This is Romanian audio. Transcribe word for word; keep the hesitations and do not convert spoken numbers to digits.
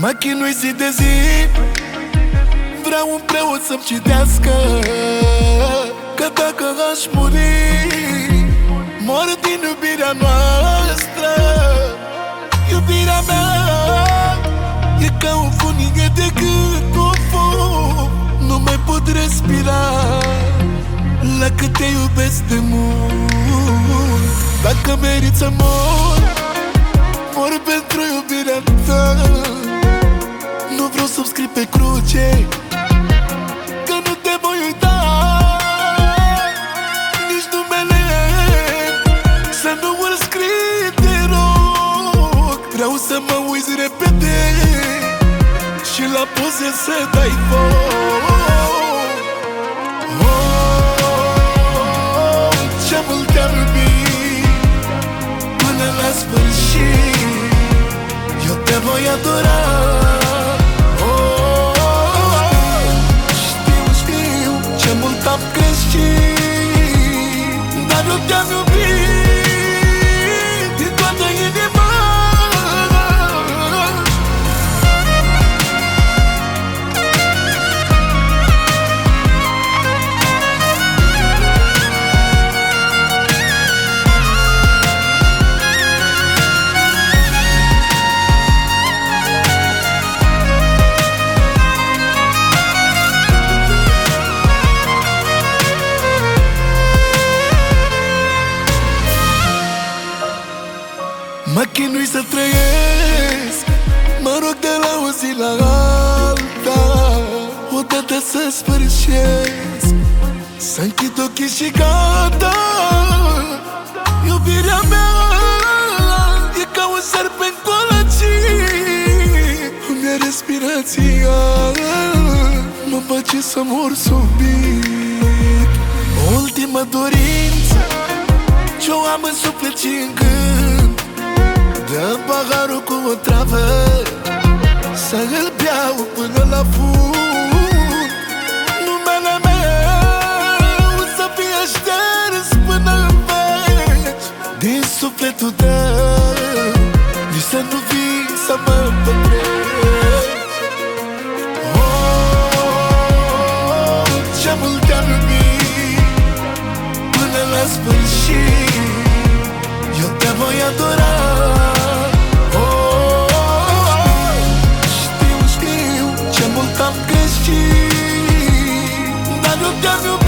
Mă chinui zi de zi, vreau un preot să-mi citească, că dacă aș muri, mor din iubirea noastră. Iubirea mea e ca o funie de gând, o fum, nu mai pot respira, la cât te iubesc de mult. Dacă merit să mor, mor pentru iubirea ta. Nu vreau să-mi scrii pe cruce că nu te voi uita, nici numele să nu îl scrii, te rog. Vreau să mă uiți repede și la poze să dai foc. Oh, ce mult te-am iubit până la sfârșit, eu te voi adora. Am greșit, dar eu te-am iubit din toată inima. Mă chinui să trăiesc, mă rog de la o zi la alta, odată să sfârșesc, să închid ochii și gata. Iubirea mea e ca un serpent colăcit, îmi ia respirația, mă face să mor subit. O ultimă dorință ce-o am în suflet și în gând, dă paharul cu o travă să îl beau până la fund. Numele meu să fie șters până în veci din sufletul tău, nici să nu vii să mă pătreci. Oh, ce mult te-am iubit până la sfârșit, eu te voi adora. Am greșit, dar eu te-am iubit.